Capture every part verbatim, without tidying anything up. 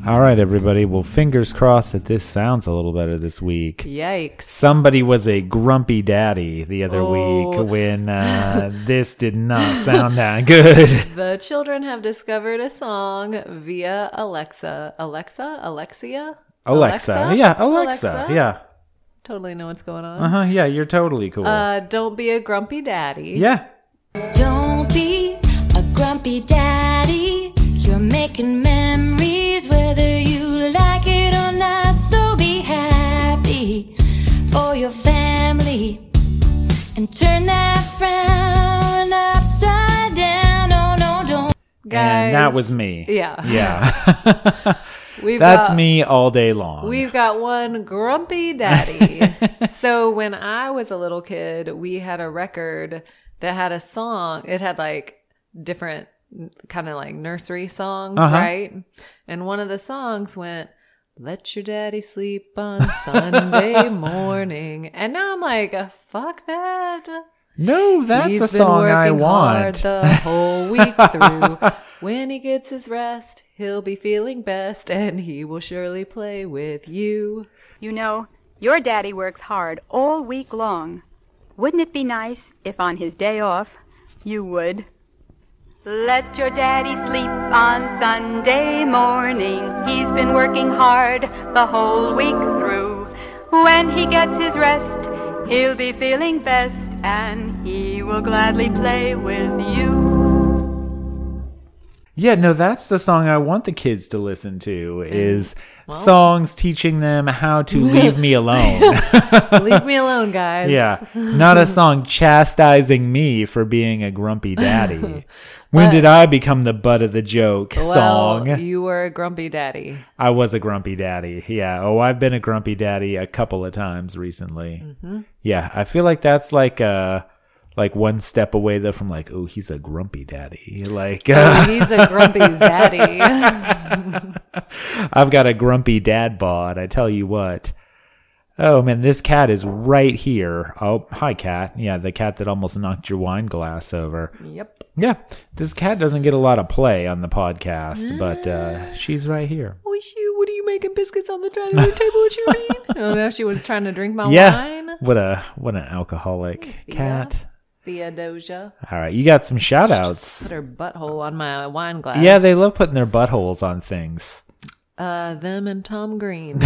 All right, everybody. Well, fingers crossed that this sounds a little better this week. Yikes. Somebody was a grumpy daddy the other Oh. week when uh, this did not sound that good. The children have discovered a song via Alexa. Alexa? Alexia? Alexa. Alexa? Yeah, Alexa. Alexa? Yeah. Totally know what's going on. Uh-huh. Yeah, you're totally cool. Uh, don't be a grumpy daddy. yeah. Don't be a grumpy daddy. You're making memories whether you like it or not. So be happy for your family and turn that frown upside down. Oh, no, don't. Guys. And that was me. Yeah. Yeah. We've That's got, me all day long. We've got one grumpy daddy. So when I was a little kid, we had a record that had a song. It had like different kind of like nursery songs, Uh-huh. right? And one of the songs went, "Let your daddy sleep on Sunday morning." And now I'm like, uh, fuck that. No, that's He's a been song I working hard want. the whole week through. When he gets his rest, he'll be feeling best, and he will surely play with you. You know, your daddy works hard all week long. Wouldn't it be nice if on his day off, you would let your daddy sleep on Sunday morning? He's been working hard the whole week through. When he gets his rest, he'll be feeling best, and he will gladly play with you. Yeah, no, that's the song I want the kids to listen to is songs teaching them how to leave me alone. Leave me alone, guys. Yeah, not a song chastising me for being a grumpy daddy. When But- did I become the butt of the joke Well, song? you were a grumpy daddy. I was a grumpy daddy. Yeah. Oh, I've been a grumpy daddy a couple of times recently. Mm-hmm. Yeah, I feel like that's like uh like one step away though from like, oh, he's a grumpy daddy. Like Oh, uh, he's a grumpy zaddy. I've got a grumpy dad bod. I tell you what. Oh man, this cat is right here. Oh, hi cat. Yeah, the cat that almost knocked your wine glass over. Yep. Yeah, this cat doesn't get a lot of play on the podcast, but uh, she's right here. Wish you, what are you making biscuits on the dining room table? What you mean? Oh, now she was trying to drink my Yeah, wine. what a what an alcoholic cat. Theodosia. All right, you got some shout outs. Put her butthole on my wine glass. Yeah, they love putting their buttholes on things. Uh, them and Tom Green.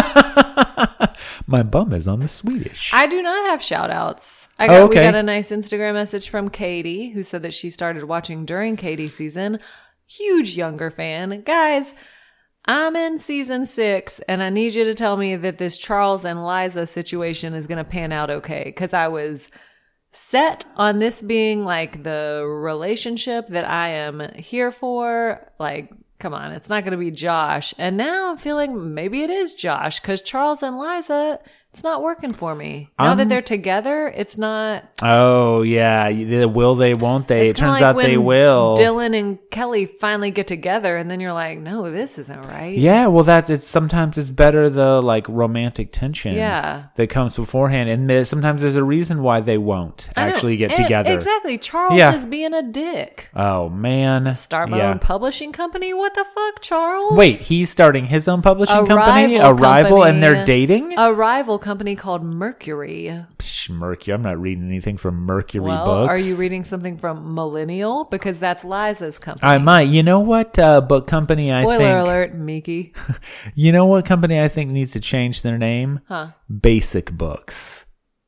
My bum is on the Swedish. I do not have shout outs. I got, Oh, okay. We got a nice Instagram message from Katie who said that she started watching during Katie's season. Huge younger fan. Guys, I'm in season six and I need you to tell me that this Charles and Liza situation is going to pan out okay. Because I was set on this being like the relationship that I am here for. Like, come on, it's not going to be Josh. And now I'm feeling maybe it is Josh because Charles and Liza, it's not working for me. Now Um, that they're together, it's not. Oh, yeah. you- Will they, won't they? It It's kinda turns like out they when will. Dylan and Kelly finally get together, and then you're like, no, this isn't right. Yeah, well, that's it's sometimes it's better the like romantic tension Yeah. that comes beforehand, and there, sometimes there's a reason why they won't I know. actually get And- together. Exactly. Charles Yeah. is being a dick. Oh man, Start my yeah. own publishing company? What the fuck, Charles? Wait, he's starting his own publishing A company, rival a rival, and they're company. dating. A rival company called Mercury. Psh, Mercury. I'm not reading anything from Mercury Well, Books. are you reading something from Millennial? Because that's Liza's company. I might. You know what uh, book company I Spoiler think? alert, Miki. You know what company I think needs to change their name? Huh. Basic Books.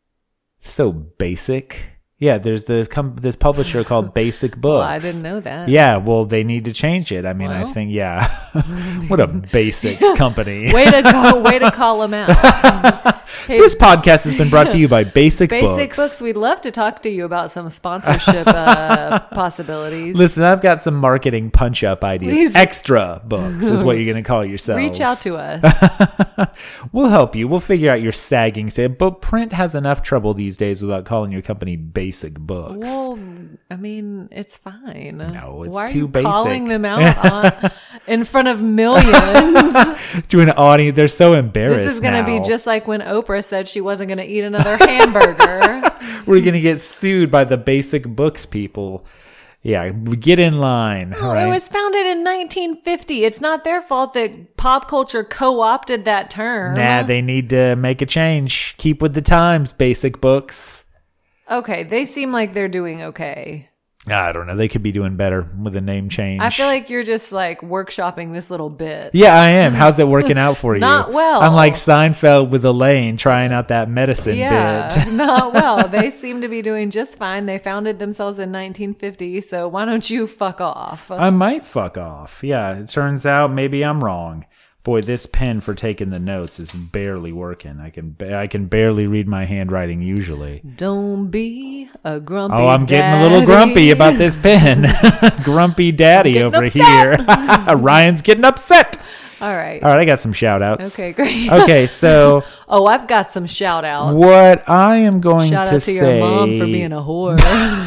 So basic. Yeah, there's this com- this publisher called Basic Books. Well, I didn't know that. Yeah, well, they need to change it. I mean, I Well. think, yeah. What a basic company. Way to go! Way to call them out. Hey, This podcast has been brought to you by Basic, Basic Books. Books. We'd love to talk to you about some sponsorship uh, possibilities. Listen, I've got some marketing punch-up ideas. Please. Extra books is what you're going to call yourselves. Reach out to us. We'll help you. We'll figure out your sagging sale. But print has enough trouble these days without calling your company Basic Books. Well, I mean, it's fine. No, it's Why are too you basic. calling them out on, in front of millions? To an audience, they're so embarrassed. This is going to be now. just like when Oprah said she wasn't going to eat another hamburger. We're going to get sued by the Basic Books people. Yeah, get in line. Oh, right? It was founded in nineteen fifty. It's not their fault that pop culture co-opted that term. Nah, they need to make a change. Keep with the times, basic books. Okay, they seem like they're doing okay. I don't know. They could be doing better with a name change. I feel like you're just like workshopping this little bit. Yeah, I am. How's it working out for you? Not well. I'm like Seinfeld with Elaine trying out that medicine Yeah, bit. not well. They seem to be doing just fine. They founded themselves in nineteen fifty, so why don't you fuck off? I might fuck off. Yeah, it turns out maybe I'm wrong. Boy, this pen for taking the notes is barely working. I can ba- I can barely read my handwriting usually. Don't be a grumpy Oh, I'm getting daddy. a little grumpy about this pen. Grumpy daddy Getting over upset. here. Ryan's getting upset. All right. All right, I got some shout outs. Okay, great. Okay, so Oh, I've got some shout outs. what I am going Shout to out to say, your mom for being a whore.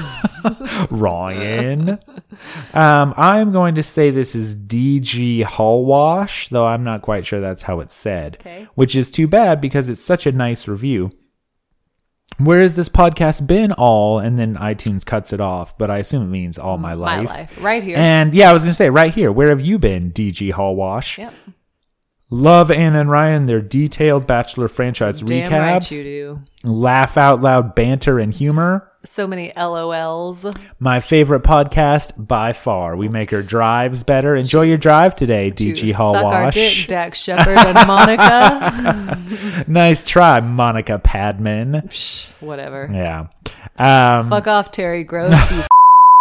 Ryan. um, I'm going to say this is D G Hallwash, though I'm not quite sure that's how it's said. Okay. Which is too bad because it's such a nice review. Where has this podcast been all? And then iTunes cuts it off, but I assume it means all my My life. life. Right here. And yeah, I was going to say right here. Where have you been, D G Hallwash? Yep. Love Anna and Ryan, their detailed Bachelor franchise Damn recaps. right you do. Laugh out loud banter and humor. So many L O Ls. My favorite podcast by far. We make our drives better. Enjoy your drive today, D G To Suck our dick, Hallwash. Dax Shepard and Monica. Nice try, Monica Padman. Psh, whatever. Yeah. Um, Fuck off, Terry Gross. You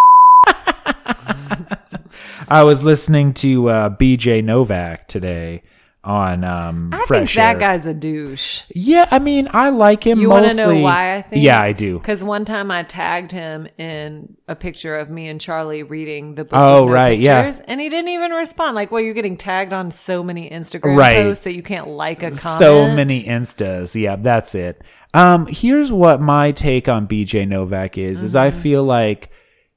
I was listening to uh, B J Novak today on um, I Fresh think that Air. guy's a douche. Yeah, I mean, I like him. You want to know mostly- why I think? Yeah, I do. Because one time I tagged him in a picture of me and Charlie reading the book. Oh, with no right, yeah. pictures, and he didn't even respond. Like, well, you're getting tagged on so many Instagram Right. posts that you can't like a comment. So many Instas. Yeah, that's it. Um, here's what my take on B J Novak is, is Mm-hmm. I feel like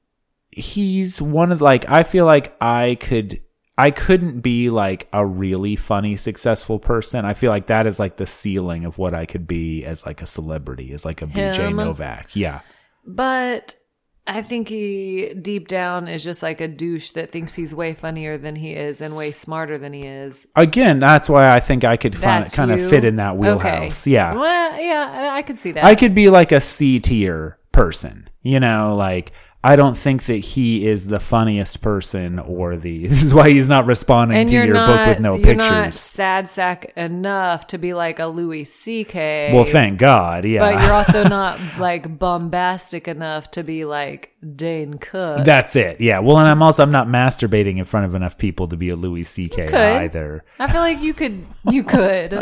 he's one of like, I feel like I could, I couldn't be like a really funny, successful person. I feel like that is like the ceiling of what I could be as like a celebrity, as like a B J Him? Novak. Yeah. But I think he deep down is just like a douche that thinks he's way funnier than he is and way smarter than he is. Again, that's why I think I could find, That's kind of you? fit in that Okay. wheelhouse. Yeah. Well, yeah, I I could see that. I could be like a C tier person, you know, like I don't think that he is the funniest person or the, this is why he's not responding and to you're your not, book with no you're not pictures. sad sack enough to be like a Louis C K. Well, thank God. Yeah. But you're also not like bombastic enough to be like Dane Cook. That's it. Yeah. Well, and I'm also, I'm not masturbating in front of enough people to be a Louis C K could. either. I feel like you could, you could.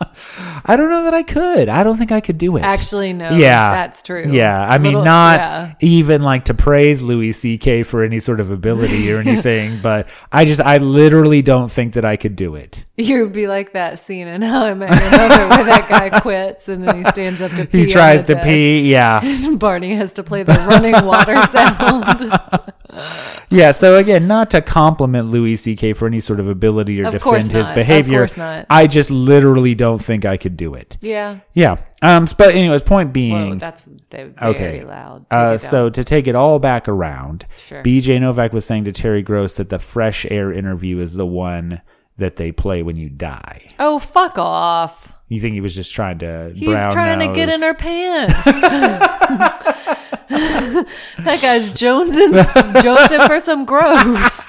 I don't know that I could. I don't think I could do it. Actually, no. Yeah. That's true. Yeah. I mean, Little- not yeah. even like to praise Louis C K for any sort of ability or anything, but I just, I literally don't think that I could do it. You'd be like that scene in How I Met Your Mother where that guy quits and then he stands up to pee. He tries on the to pee. Yeah. desk. Barney has to play the running water sound. Yeah, so again, not to compliment Louis C K for any sort of ability or Of course defend his not. Of behavior. course not. I just literally don't think I could do it. Yeah. Yeah. Um. But anyways, point being, Whoa, that's they're very okay. loud. Take Uh, it so down. to take it all back around, Sure. B J Novak was saying to Terry Gross that the Fresh Air interview is the one that they play when you die. Oh, fuck off. You think he was just trying to He's brown trying to get nose- in her pants. That guy's jonesing, jonesing for some gross.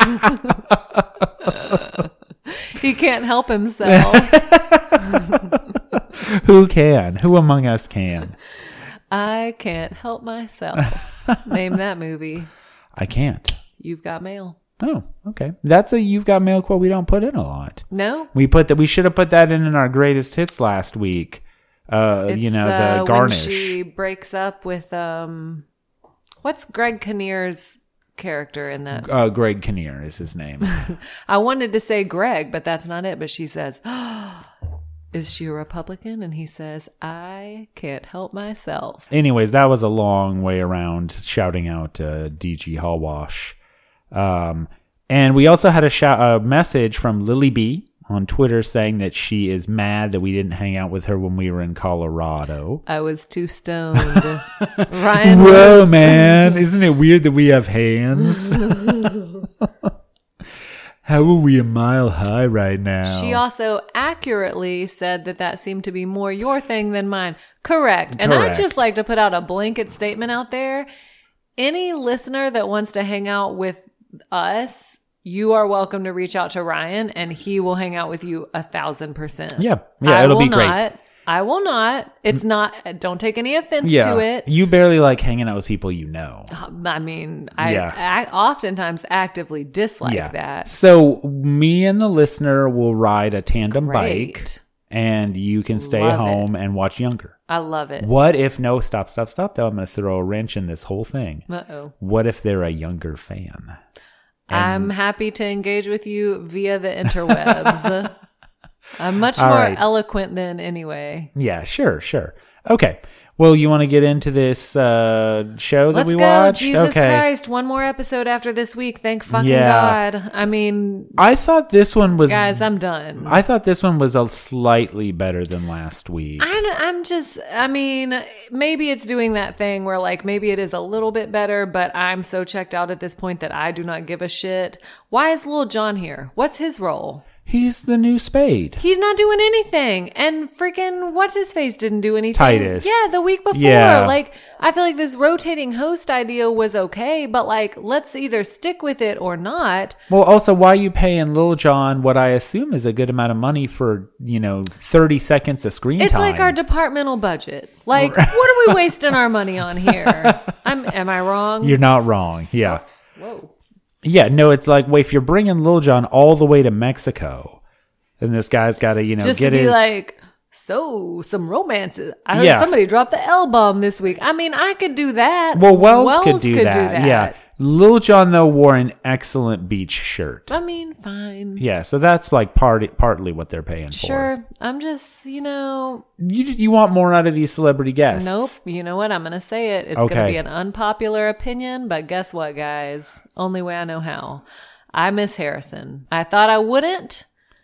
He can't help himself. Who can? Who among us can? I can't help myself. Name that movie. I can't. You've Got Mail. Oh, okay. That's a You've Got Mail quote we don't put in a lot. No? We put that. We should have put that in in our greatest hits last week. Uh, It's, you know, uh, the garnish. When she breaks up with, um, what's Greg Kinnear's character in that? Uh, Greg Kinnear is his name. I wanted to say Greg, but that's not it. But she says, oh, is she a Republican? And he says, I can't help myself. Anyways, that was a long way around shouting out uh, D G Hallwash. Um, and we also had a shout a message from Lily B on Twitter saying that she is mad that we didn't hang out with her when we were in Colorado. I was too stoned. Ryan Whoa, was- man. Isn't it weird that we have hands? How are we a mile high right now? She also accurately said that that seemed to be more your thing than mine. Correct. And I'd Correct. just like to put out a blanket statement out there. Any listener that wants to hang out with us, you are welcome to reach out to Ryan and he will hang out with you a thousand percent. Yeah. Yeah, I it'll will be great. not. I will not. It's not, don't take any offense Yeah. to it. You barely like hanging out with people you know. I mean, I, Yeah. I oftentimes actively dislike yeah. that. So me and the listener will ride a tandem bike Great. and you can stay Love home and watch Younger. I love it. What if, no, stop, stop, stop, though. I'm going to throw a wrench in this whole thing. Uh-oh. What if they're a Younger fan? I'm happy to engage with you via the interwebs. I'm much All more right. eloquent than anyway. Yeah, sure, sure. Okay. Well, you want to get into this uh, show that Let's we go. watched? Jesus okay. Christ. One more episode after this week. Thank fucking Yeah. God. I mean, I thought this one was. guys, I'm done. I thought this one was a slightly better than last week. I'm, I'm just, I mean, maybe it's doing that thing where like maybe it is a little bit better, but I'm so checked out at this point that I do not give a shit. Why is Lil Jon here? What's his role? He's the new Spade. He's not doing anything. And freaking what's his face didn't do anything. Titus. Yeah, the week before. Yeah. Like, I feel like this rotating host idea was okay, but like, let's either stick with it or not. Well, also, why are you paying Lil Jon what I assume is a good amount of money for, you know, thirty seconds of screen It's time? like our departmental budget. Like, what are we wasting our money on here? I'm, am I wrong? You're not wrong. Yeah. Whoa. Yeah, no, it's like, well, if you're bringing Lil Jon all the way to Mexico, then this guy's got to, you know, Just get to be his... like, so some romances. I heard Yeah. somebody dropped the L bomb this week. I mean, I could do that. Well, Wells, could, do, that. Yeah. Lil Jon, though, wore an excellent beach shirt. I mean, fine. Yeah, so that's like part, partly what they're paying for. Sure. I'm just, you know, You just, you want more out of these celebrity guests. nope. You know what? I'm going to say it. It's going to Okay. be an unpopular opinion, but guess what, guys? Only way I know how. I miss Harrison. I thought I wouldn't.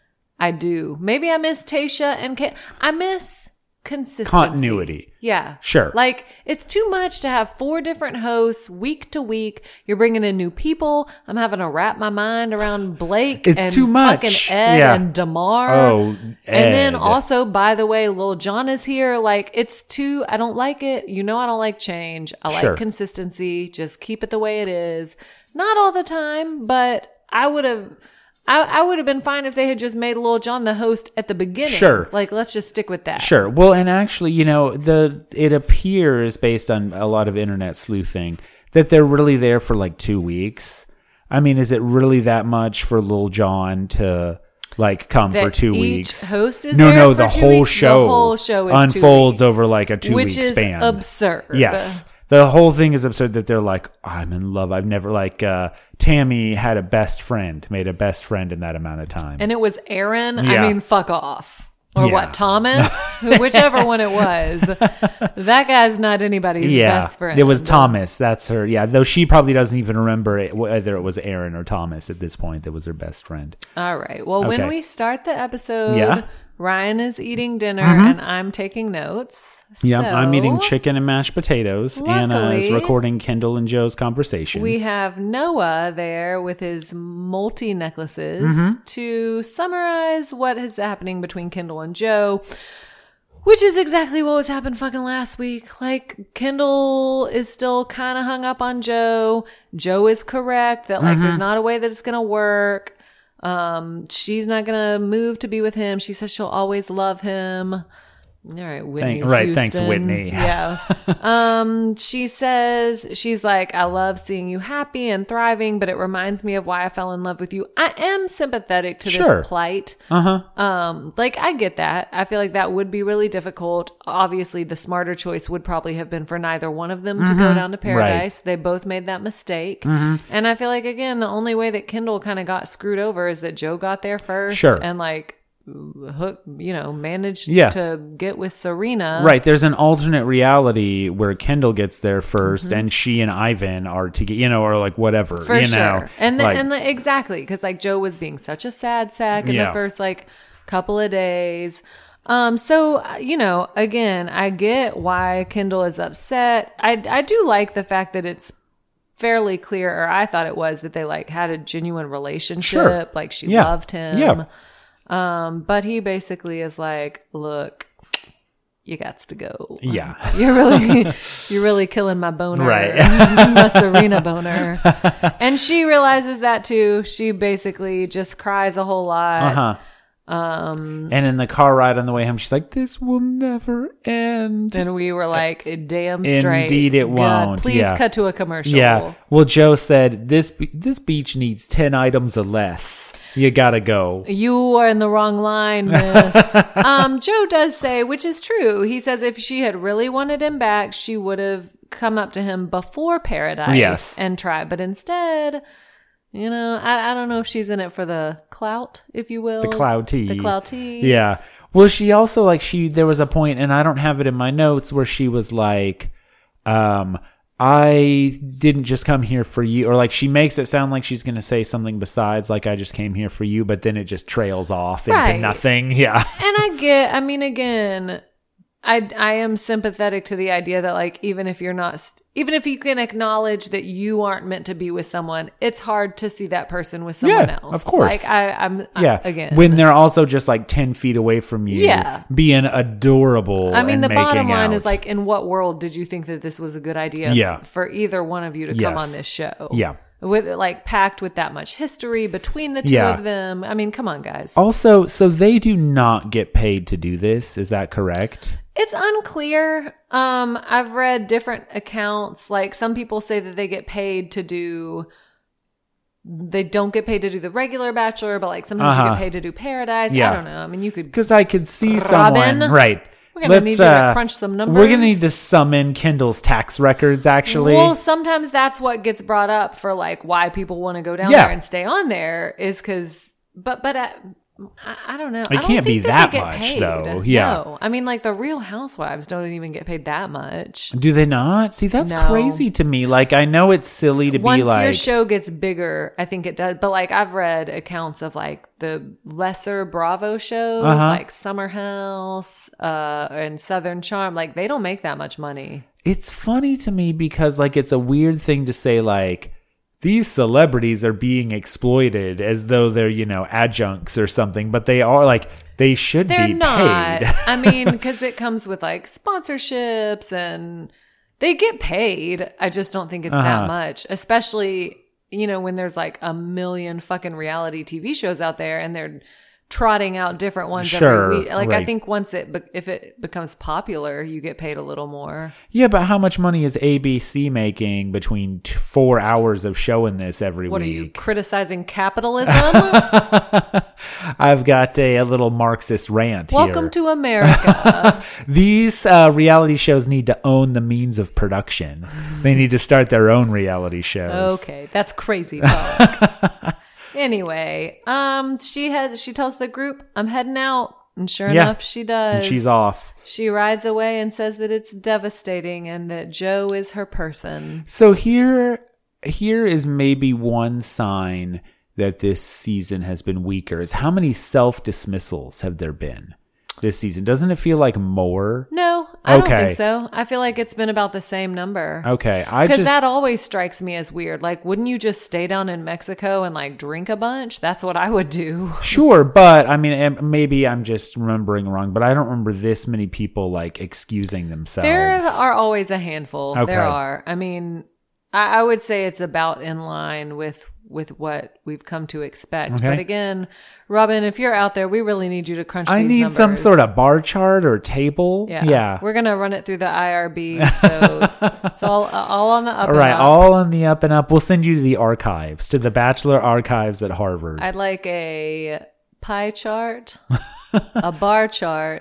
I do. Maybe I miss Tasha and Kate. I miss consistency. Continuity. Yeah. Sure. Like, it's too much to have four different hosts week to week. You're bringing in new people. I'm having to wrap my mind around Blake It's and too much. fucking Ed Yeah. and Damar. Oh, And then Ed. also, by the way, Lil Jon is here. Like, it's too, I don't like it. You know, I don't like change. I Sure. like consistency. Just keep it the way it is. Not all the time, but I would have, I, I would have been fine if they had just made Lil Jon the host at the beginning. Sure. Like, let's just stick with that. Sure. Well, and actually, you know, the it appears based on a lot of internet sleuthing that they're really there for like two weeks. I mean, is it really that much for Lil Jon to like come That for two each weeks? host is no, there no. for The two whole weeks? show, The whole show is two unfolds weeks. over like a two Which week is span. absurd. Yes. The whole thing is absurd that they're like, I'm in love. I've never like uh, Tammy had a best friend, made a best friend in that amount of time. And it was Aaron. Yeah. I mean, fuck off. Or Yeah. what, Thomas? Whichever one it was. That guy's not anybody's yeah, best friend. it was Thomas. That's her. Yeah, though she probably doesn't even remember it, whether it was Aaron or Thomas at this point that was her best friend. All right. Well, when Okay. we start the episode, Yeah. Ryan is eating dinner and I'm taking notes. Yeah, So, I'm eating chicken and mashed potatoes. Anna is Luckily, recording Kendall and Joe's conversation. We have Noah there with his multi necklaces Mm-hmm. to summarize what is happening between Kendall and Joe, which is exactly what was happened fucking last week. Like, Kendall is still kind of hung up on Joe. Joe is correct that like Mm-hmm. there's not a way that it's gonna work. Um, she's not gonna move to be with him. She says she'll always love him. All right, Whitney. Thank- right, thanks, Houston. Whitney. Yeah. Um, she says, she's like, I love seeing you happy and thriving, but it reminds me of why I fell in love with you. I am sympathetic to Sure. this plight. Uh-huh. Um, like, I get that. I feel like that would be really difficult. Obviously, the smarter choice would probably have been for neither one of them to go down to paradise. They both made that mistake. And I feel like, again, the only way that Kendall kind of got screwed over is that Joe got there first. Sure. And, like, hook, you know, managed Yeah. to get with Serena. Right. There's an alternate reality where Kendall gets there first, Mm-hmm. and she and Ivan are together, you know, or like whatever. For you sure. know, And the, like, and the, exactly, because like Joe was being such a sad sack in Yeah. the first like couple of days. Um, so uh, you know, again, I get why Kendall is upset. I I do like the fact that it's fairly clear, or I thought it was, that they like had a genuine relationship. Sure. Like she Yeah. loved him. Yeah. Um, but he basically is like, look, you got to go. Yeah. You're really, you're really killing my boner. Right. My Serena boner. And she realizes that too. She basically just cries a whole lot. uh-huh. Um, and in the car ride on the way home, she's like, this will never end. And we were like, damn straight. Indeed it God, won't. please Yeah. cut to a commercial. Yeah. Well, Joe said, this be- this beach needs ten items or less. You gotta go. You are in the wrong line, miss. um, Joe does say, which is true. He says if she had really wanted him back, she would have come up to him before Paradise Yes. and tried. But instead, you know, I, I don't know if she's in it for the clout, if you will. The cloud tea. The clout tea. Yeah. Well, she also, like, she, there was a point, and I don't have it in my notes, where she was like, um, I didn't just come here for you, or like she makes it sound like she's going to say something besides like, I just came here for you, but then it just trails off into Right. nothing. Yeah. And I get, I mean, again, I, I am sympathetic to the idea that like, even if you're not, st- even if you can acknowledge that you aren't meant to be with someone, it's hard to see that person with someone Yeah, else. of course. Like I, I'm, Yeah. I, again, when they're also just like ten feet away from you, Yeah. being adorable. I mean, and the bottom making line out. is like, in what world did you think that this was a good idea Yeah. for either one of you to come Yes. on this show? Yeah. With like packed with that much history between the two Yeah. of them. I mean, come on, guys. Also, so they do not get paid to do this. Is that correct? It's unclear. Um, I've read different accounts. Like some people say that they get paid to do, they don't get paid to do the regular Bachelor, but like sometimes you Uh-huh. get paid to do Paradise. Yeah. I don't know. I mean, you could. Because I could see Robin? someone, right? We're gonna need you to crunch some We're gonna numbers. need to summon Kendall's tax records. Actually, Well, sometimes that's what gets brought up for like why people want to go down Yeah. there and stay on there is because, but but uh, I, I don't know. I don't can't be think that they get much, paid. though. Yeah. No. I mean, like the Real Housewives don't even get paid that much. do they not? See, that's No. crazy to me. Like, I know it's silly to Once be like, your show gets bigger, I think it does. But like I've read accounts of like the lesser Bravo shows, Uh-huh. like Summer House uh, and Southern Charm. Like they don't make that much money. it's funny to me because like it's a weird thing to say like these celebrities are being exploited as though they're, you know, adjuncts or something, but they are like they should They're be not. paid. I mean, because it comes with like sponsorships and they get paid. I just don't think it's Uh-huh. that much, especially, you know, when there's like a million fucking reality T V shows out there and they're trotting out different ones Sure, every week. Like I right. think once it, be- if it becomes popular, you get paid a little more. Yeah, but how much money is A B C making between t- four hours of showing this every What week? are you criticizing capitalism? I've got a, a little Marxist rant Welcome here. to America. These uh, reality shows need to own the means of production. They need to start their own reality shows. Okay, that's crazy talk. Anyway, um, she had she tells the group, "I'm heading out," and sure Yeah. enough, she does. And she's off. She rides away and says that it's devastating and that Joe is her person. So here, here is maybe one sign that this season has been weaker. Is how many self dismissals have there been this season? Doesn't it feel like more? No, I don't Okay. think so. I feel like it's been about the same number. Okay, I Because just that always strikes me as weird. Like, wouldn't you just stay down in Mexico and like drink a bunch? That's what I would do. sure, but I mean, em- maybe I'm just remembering wrong. But I don't remember this many people like excusing themselves. There are always a handful. Okay. There are. I mean, I, I would say it's about in line with with what we've come to expect. Okay. But again, Robin, if you're out there, we really need you to crunch I these need numbers. some sort of bar chart or table. Yeah. yeah. We're gonna run it through the I R B, so it's all all on the up. All right, and up. all on the up and up. We'll send you to the archives, to the Bachelor archives at Harvard. I'd like a pie chart, a bar chart,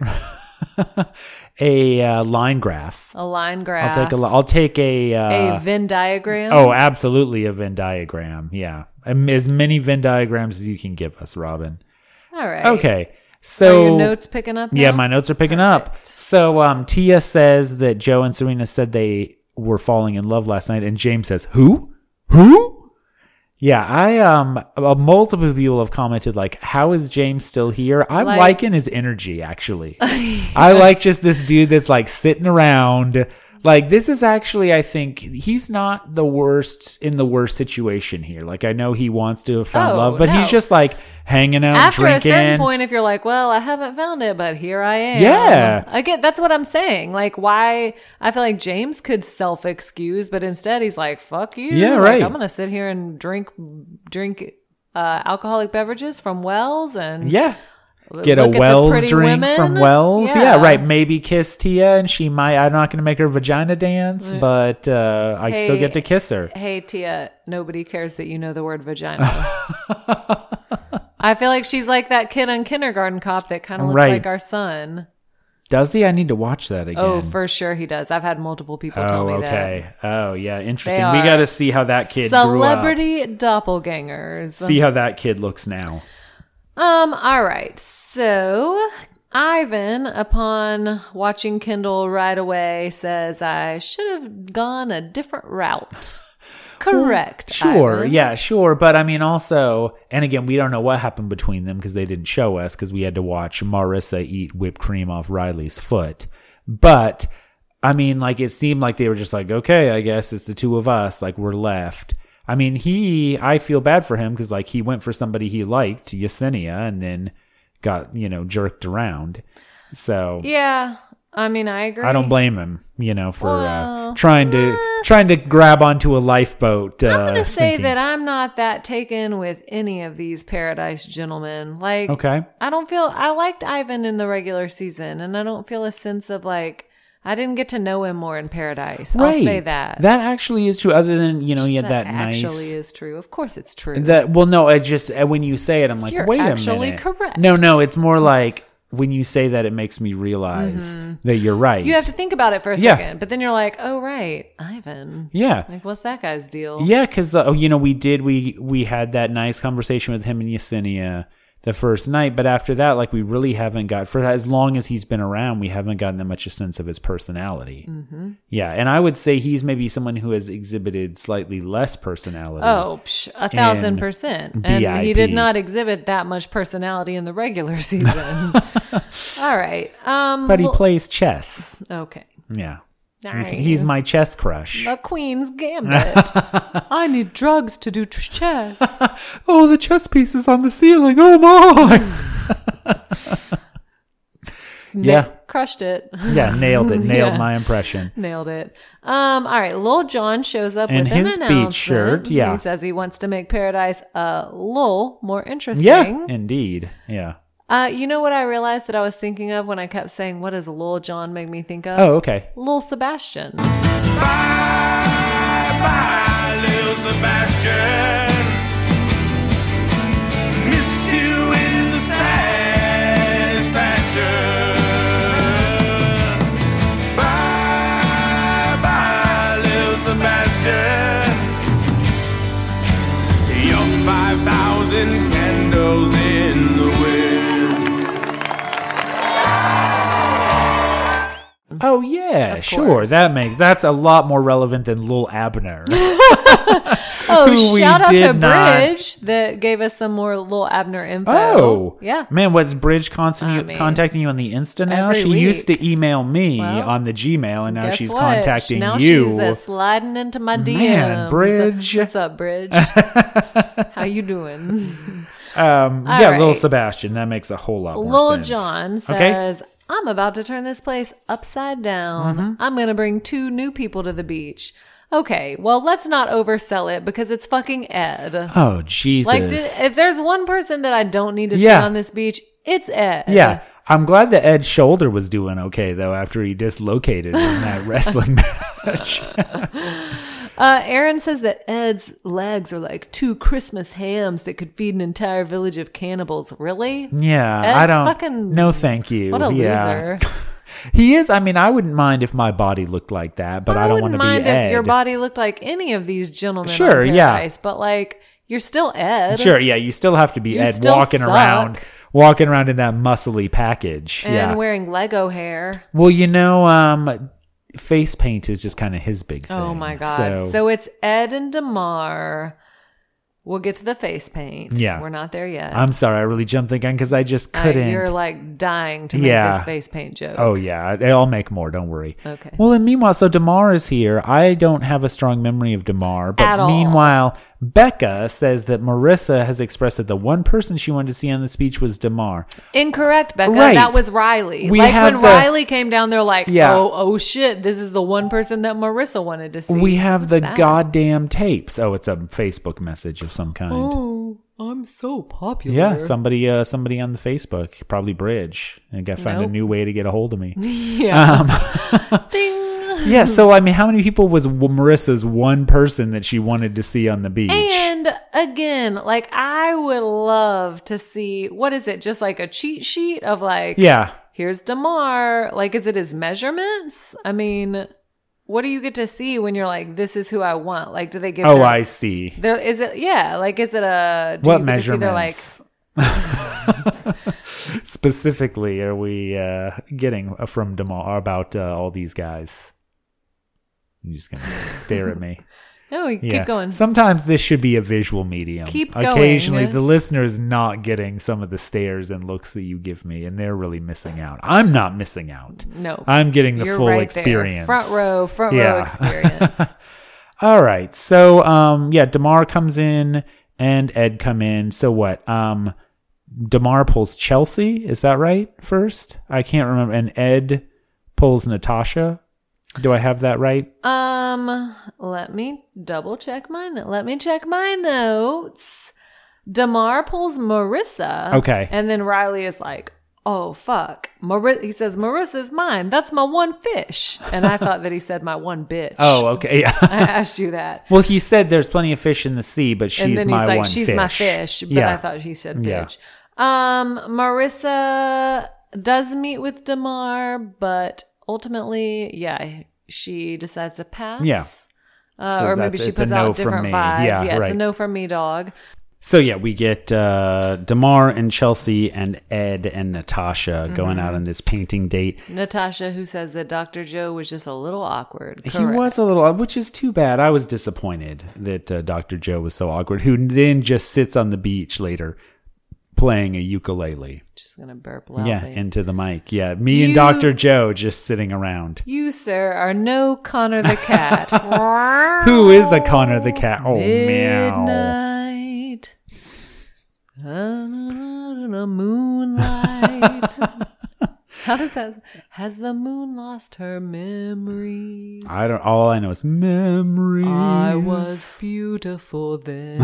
a uh, line graph. a line graph. I'll take a. li- I'll take a. Uh, a Venn diagram. oh, absolutely, a Venn diagram. Yeah, Um, as many Venn diagrams as you can give us, Robin. all right. Okay, So Are your notes picking up now? Yeah, my notes are picking up. Perfect. So um, Tia says that Joe and Serena said they were falling in love last night, and James says, "Who? Who?" Yeah, I um, uh, multiple people have commented like, "How is James still here?" I'm Like- liking his energy actually. I like just this dude that's like sitting around. Like, this is actually, I think, he's not the worst in the worst situation here. Like, I know he wants to have found Oh, love, but no. he's just like hanging out, After drinking. a certain point, if you're like, well, I haven't found it, but here I am. Yeah. I get, that's what I'm saying. Like, why, I feel like James could self-excuse, but instead he's like, fuck you. Yeah, Like, right. I'm going to sit here and drink, drink, uh, alcoholic beverages from Wells and Yeah. Get look a at the Wells pretty drink women. from Wells. Yeah. Yeah. right. Maybe kiss Tia, and she might. I'm not going to make her vagina dance, but uh, I Hey, still get to kiss her. Hey, Tia, nobody cares that you know the word vagina. I feel like she's like that kid on Kindergarten Cop that kind of looks Right. like our son. Does he? I need to watch that again. Oh, for sure he does. I've had multiple people tell Oh, me okay. Oh, yeah. Interesting. They We are got to see how that kid that. grew up. Celebrity doppelgangers. See how that kid looks now. Um, all right. So Ivan, upon watching Kindle right away, says I should have gone a different route. Correct. Sure. Ivan. Yeah, sure. But I mean, also, and again, we don't know what happened between them because they didn't show us because we had to watch Marissa eat whipped cream off Riley's foot. But I mean, like, it seemed like they were just like, okay, I guess it's the two of us. Like, we're left. I mean, he, I feel bad for him because, like, he went for somebody he liked, Yesenia, and then got, you know, jerked around. So Yeah. I mean, I agree. I don't blame him, you know, for Well, uh, trying to trying to grab onto a lifeboat. Uh, I'm going to say sinking. that I'm not that taken with any of these Paradise gentlemen. Like, Okay. I don't feel, I liked Ivan in the regular season, and I don't feel a sense of like, I didn't get to know him more in Paradise. I'll say that. That actually is true. Other than, you know, he had that, That nice. actually is true. Of course it's true. That well, no, I just uh, when you say it, I'm like, You're wait a actually minute. correct. No, no, it's more like when you say that, it makes me realize that you're right. Mm-hmm. You have to think about it for a Yeah. second, but then you're like, oh, right, Ivan. yeah. Like, what's that guy's deal? Yeah, because uh, you know we did we we had that nice conversation with him and Yesenia the first night, but after that, like we really haven't got for as long as he's been around, we haven't gotten that much a sense of his personality. Mm-hmm. Yeah, and I would say he's maybe someone who has exhibited slightly less personality. Oh, psh, a thousand And percent. And B I he did P. not exhibit that much personality in the regular season. All right. Um, but he well- plays chess. okay. Yeah, he's, Nice. he's my chess crush. The Queen's Gambit. I need drugs to do tr- chess. Oh, the chess piece is on the ceiling. Oh my! Na- Yeah. Crushed it. Yeah, nailed it. Nailed Yeah. my impression. Nailed it. Um, all right. Lil Jon shows up And with an his beach announcement. shirt, yeah. He says he wants to make Paradise a little more interesting. Yeah, indeed. Yeah. Uh, you know what I realized that I was thinking of when I kept saying, what does Lil Jon make me think of? Oh, okay. Lil Sebastian. Bye, bye, little Sebastian. Miss you in the satisfaction. Bye, bye, little Sebastian. You're five thousand candles in the wind. Oh yeah, Of sure. course. That makes that's a lot more relevant than Lil Abner. Oh, Who we shout out to did not- Bridge that gave us some more Lil Abner info. Oh, yeah. Man, what's Bridge constantly I mean, contacting you on the Insta now? every She used week. to email me Well, on the Gmail, and now Guess she's what? contacting now you. she's uh, sliding into my D Ms. Man, Bridge. What's up, Bridge? How you doing? um, All yeah, right. Lil Sebastian. That makes a whole lot more Lil sense. Jon Okay. says, I'm about to turn this place upside down. Mm-hmm. I'm going to bring two new people to the beach. Okay, well, let's not oversell it because it's fucking Ed. Oh Jesus! Like, did, if there's one person that I don't need to see Yeah. on this beach, it's Ed. yeah, I'm glad that Ed's shoulder was doing okay though after he dislocated in that wrestling match. Uh, Aaron says that Ed's legs are like two Christmas hams that could feed an entire village of cannibals. Really? Yeah, Ed's I don't. fucking- no, thank you. What a yeah. loser. He is. I mean, I wouldn't mind if my body looked like that, but I, don't want wouldn't to mind be Ed. if your body looked like any of these gentlemen. Sure, on yeah. Paradise, but like you're still Ed. Sure, yeah, you still have to be You Ed still walking suck. around, walking around in that muscly package. And yeah. wearing Lego hair. Well, you know, um, face paint is just kind of his big thing. Oh my God. So, So, it's Ed and DeMar. We'll get to the face paint. Yeah. We're not there yet. I'm sorry, I really jumped the gun because I just Uh, couldn't. you're like dying to make Yeah. this face paint joke. Oh yeah, I- I'll make more. Don't worry. Okay. Well, and meanwhile, so Damar is here. I don't have a strong memory of Damar, but At all. meanwhile, Becca says that Marissa has expressed that the one person she wanted to see on the speech was Damar. Incorrect, Becca. Right. That was Riley. We like have when the- Riley came down, they're like, Yeah. oh, oh shit, this is the one person that Marissa wanted to see. We have the that? goddamn tapes. Oh, it's a Facebook message of some kind. Oh, I'm so popular. Yeah, somebody, uh, somebody on the Facebook, probably Bridge, and got found Nope. a new way to get a hold of me. Yeah. Ding. Yeah, so I mean, how many people was Marissa's one person that she wanted to see on the beach? And again, like I would love to see, what is it? Just like a cheat sheet of like, yeah, here's DeMar. Like, is it his measurements? I mean, what do you get to see when you're like, this is who I want? Like, do they give oh, their, I see. There is it, yeah. Like, is it a do What you get to see their, like, measurements? Specifically, are we uh, getting from Damar about uh, all these guys? You're just gonna stare at me. no, Yeah. keep going. Sometimes this should be a visual medium. Keep Occasionally, going. the listener is not getting some of the stares and looks that you give me, and they're really missing out. I'm not missing out. No, I'm getting the you're full right experience. there. Front row, front row Yeah. experience. All right. So, um, yeah, Damar comes in and Ed come in. So what? Um, Damar pulls Chelsea. Is that right? First, I can't remember. And Ed pulls Natasha. Do I have that right? Um, let me double check my no- let me check my notes. DeMar pulls Marissa. Okay. And then Riley is like, oh fuck. Mar- he says, Marissa's mine. That's my one fish. And I thought that he said my one bitch. Oh, okay. Yeah. I asked you that. Well, he said there's plenty of fish in the sea, but she's And then my he's like, one she's fish. my fish. But Yeah. I thought he said Yeah. bitch. Um, Marissa does meet with DeMar, but ultimately, yeah, she decides to pass. Yeah. Uh, So or maybe that's- she it's a puts no out from different me. vibes. Yeah, Yeah, it's right. a no from me, dog. So yeah, we get uh, Damar and Chelsea and Ed and Natasha going Mm-hmm. out on this painting date. Natasha, who says that Doctor Joe was just a little awkward. He Correct. was a little, which is too bad. I was disappointed that uh, Doctor Joe was so awkward. Who then just sits on the beach later playing a ukulele. Just gonna burp loudly. Yeah, into the mic. Yeah, me and You- Doctor Joe just sitting around. You, sir, are no Connor the cat. Who is a Connor the cat? Oh, meow. Midnight. The moonlight. How does that? Has the moon lost her memories? I don't. All I know is memories. I was beautiful then.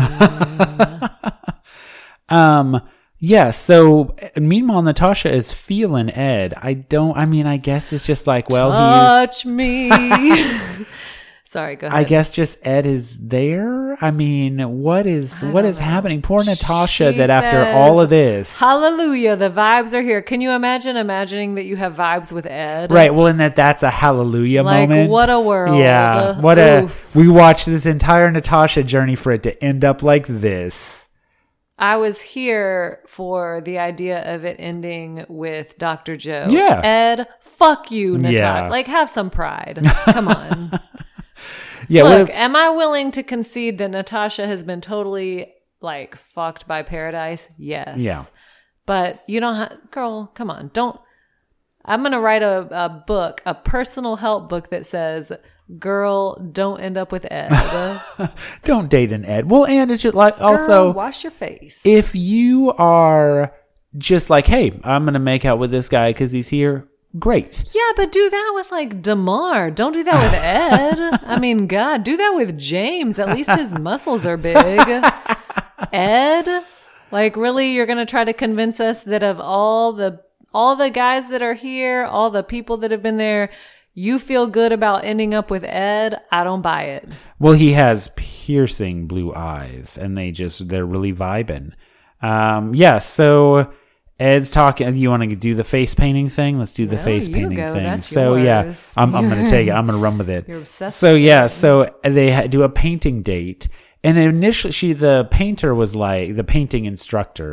Um. Yeah. So meanwhile, Natasha is feeling Ed. I don't. I mean, I guess it's just like, well, he's. Touch me. Sorry, go ahead. I guess just Ed is there. I mean, what is what is happening? Poor Natasha. She that after says, all of this, Hallelujah, the vibes are here. Can you imagine imagining that you have vibes with Ed? right? Well, and that that's a hallelujah Like, moment. what a world. Yeah. What a. Oof. We watched this entire Natasha journey for it to end up like this. I was here for the idea of it ending with Doctor Joe. Yeah. Ed, fuck you, Natasha. Yeah. Like, have some pride. Come on. Yeah. Look, what- am I willing to concede that Natasha has been totally, like, fucked by Paradise? Yes. Yeah. But you don't have, girl, come on. Don't, I'm going to write a, a book, a personal help book that says, girl, don't end up with Ed. don't date an Ed. Well, and it's just like Girl, also. wash your face. If you are just like, hey, I'm going to make out with this guy because he's here, great. Yeah, but do that with like DeMar. Don't do that with Ed. I mean, God, do that with James. At least his muscles are big. Ed, like really, you're going to try to convince us that of all the all the guys that are here, all the people that have been there, you feel good about ending up with Ed? I don't buy it. Well, he has piercing blue eyes, and they just, they're really vibing. Um, yeah, so Ed's talking. You want to do the face painting thing? Let's do the No, face you painting go. thing. That's so yeah, yours. I'm, I'm going to take it. I'm going to run with it. You're obsessed So with yeah, it. so they ha- do a painting date, and initially, she the painter was like the painting instructor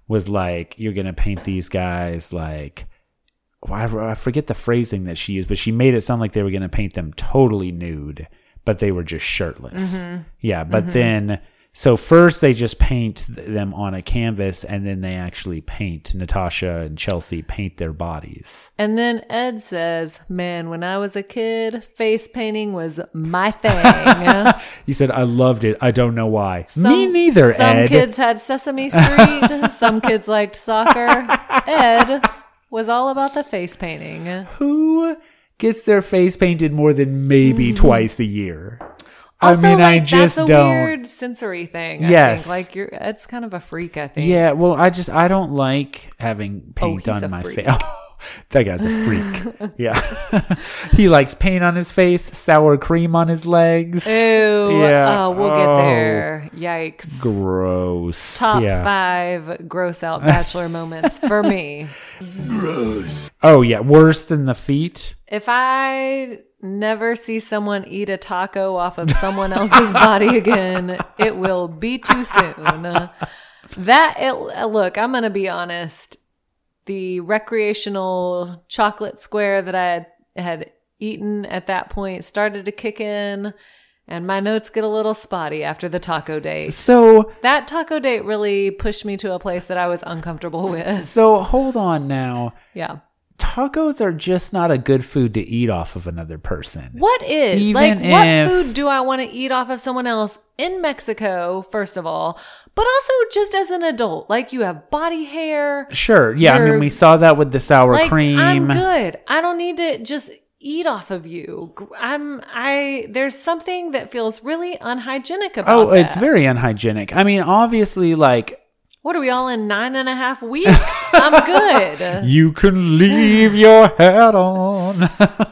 was like, you're going to paint these guys like, well, I forget the phrasing that she used, but she made it sound like they were going to paint them totally nude, but they were just shirtless. Mm-hmm. Yeah. But mm-hmm. then, so first they just paint them on a canvas, and then they actually paint, Natasha and Chelsea paint their bodies. And then Ed says, man, when I was a kid, face painting was my thing. You said, I loved it. I don't know why. Some, Me neither, some Ed. Some kids had Sesame Street. Some kids liked soccer. Ed was all about the face painting. Who gets their face painted more than maybe twice a year? Also, I mean, like, I just that's a don't. weird sensory thing. I Yes, think. Like you're. It's kind of a freak. I think. Yeah. Well, I just I don't like having paint oh, on a my freak. face. That guy's a freak. Yeah. He likes paint on his face, sour cream on his legs. Ew. Yeah. Oh, we'll oh, get there. Yikes. Gross. Top yeah. five gross out bachelor moments for me. Gross. Oh yeah, worse than the feet. If I never see someone eat a taco off of someone else's body again, it will be too soon. That it, look, I'm gonna be honest. The recreational chocolate square that I had, had eaten at that point started to kick in, and my notes get a little spotty after the taco date. So that taco date really pushed me to a place that I was uncomfortable with. So hold on now. Yeah. Tacos are just not a good food to eat off of another person. What is? Even like, what if- food do I want to eat off of someone else in Mexico, first of all, but also just as an adult? Like, you have body hair. Sure. Yeah. I mean, You're- we saw that with the sour Like, cream. I'm good. I don't need to just eat off of you. I'm, I, there's something that feels really unhygienic about Oh, that. it's very unhygienic. I mean, obviously, like, What are we all in nine and a half weeks? I'm good. you can leave your hat on.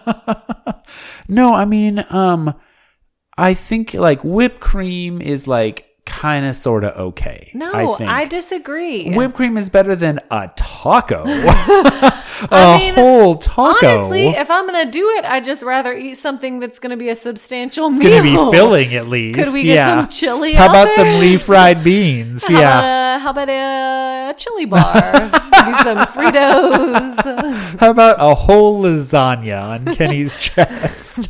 No, I mean, um, I think like whipped cream is like kind of sort of okay. No, I, think. I disagree. Whipped cream is better than a taco. a I mean, whole taco. Honestly, if I'm going to do it, I'd just rather eat something that's going to be a substantial it's meal. going to be filling at least. Could we get yeah. some chili How out about there? some refried beans? How yeah. About a, how about a chili bar? Maybe some Fritos. How about a whole lasagna on Kenny's chest?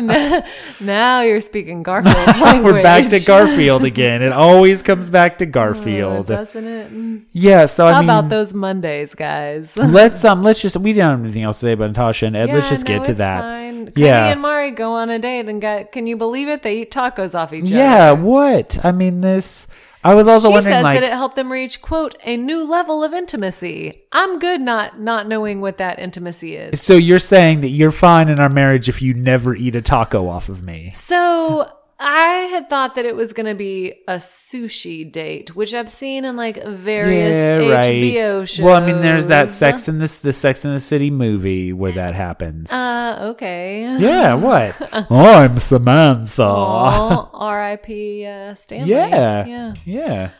Now you're speaking Garfield language. We're back to Garfield again. It always comes back to Garfield. Oh, doesn't it? Yeah, so I How mean, about those Mondays, guys? let's um, let's just we don't have anything else to say about Natasha and Ed. Yeah, let's just no, get to it's that. Fine. Yeah. Kenny and Mari go on a date and got. Can you believe it? They eat tacos off each Yeah, other. what? I mean, this. I was also She wondering, says like, that it helped them reach, quote, a new level of intimacy. I'm good not not knowing what that intimacy is. so you're saying that you're fine in our marriage if you never eat a taco off of me? So I had thought that it was going to be a sushi date, which I've seen in like various Yeah, right. H B O shows. Well, I mean, there's that Sex in the the Sex in the City movie where that happens. Uh, okay. Yeah, what? I'm Samantha. Aw, R I P Uh, Stanley. Yeah. Yeah. Yeah.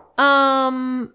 Um,